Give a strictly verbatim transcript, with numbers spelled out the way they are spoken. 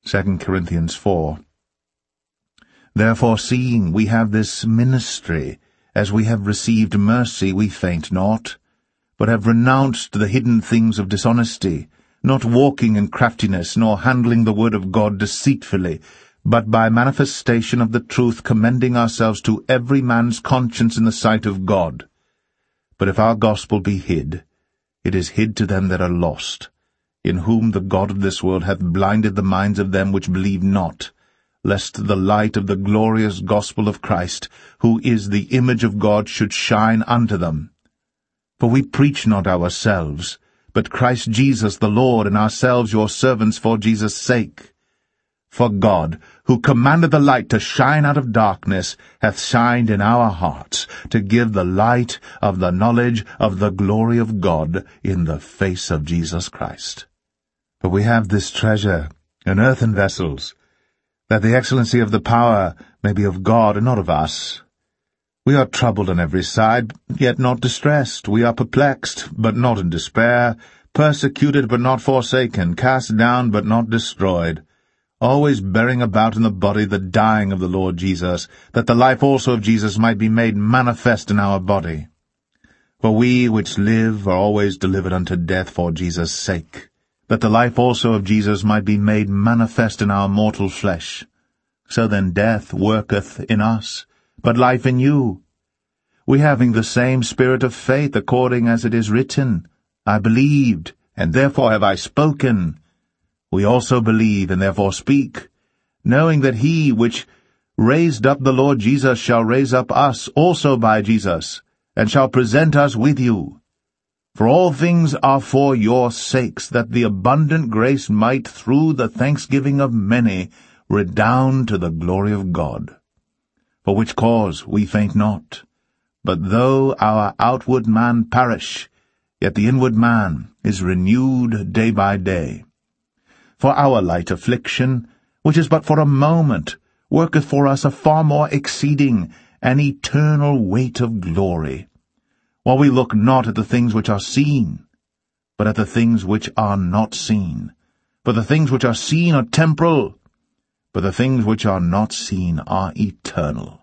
Second Corinthians four. Therefore, seeing we have this ministry, as we have received mercy, we faint not, but have renounced the hidden things of dishonesty, not walking in craftiness, nor handling the word of God deceitfully, but by manifestation of the truth commending ourselves to every man's conscience in the sight of God. But if our gospel be hid, it is hid to them that are lost, in whom the God of this world hath blinded the minds of them which believe not, lest the light of the glorious gospel of Christ, who is the image of God, should shine unto them. For we preach not ourselves, but Christ Jesus the Lord, and ourselves your servants for Jesus' sake. For God, who commanded the light to shine out of darkness, hath shined in our hearts, to give the light of the knowledge of the glory of God in the face of Jesus Christ. For we have this treasure in earthen vessels, that the excellency of the power may be of God and not of us. We are troubled on every side, yet not distressed. We are perplexed, but not in despair, persecuted, but not forsaken, cast down, but not destroyed, always bearing about in the body the dying of the Lord Jesus, that the life also of Jesus might be made manifest in our body. For we which live are always delivered unto death for Jesus' sake, that the life also of Jesus might be made manifest in our mortal flesh. So then death worketh in us, but life in you. We having the same spirit of faith, according as it is written, I believed, and therefore have I spoken. We also believe, and therefore speak, knowing that he which raised up the Lord Jesus shall raise up us also by Jesus, and shall present us with you. For all things are for your sakes, that the abundant grace might through the thanksgiving of many redound to the glory of God. For which cause we faint not, but though our outward man perish, yet the inward man is renewed day by day. For our light affliction, which is but for a moment, worketh for us a far more exceeding and eternal weight of glory, while we look not at the things which are seen, but at the things which are not seen. For the things which are seen are temporal, but the things which are not seen are eternal.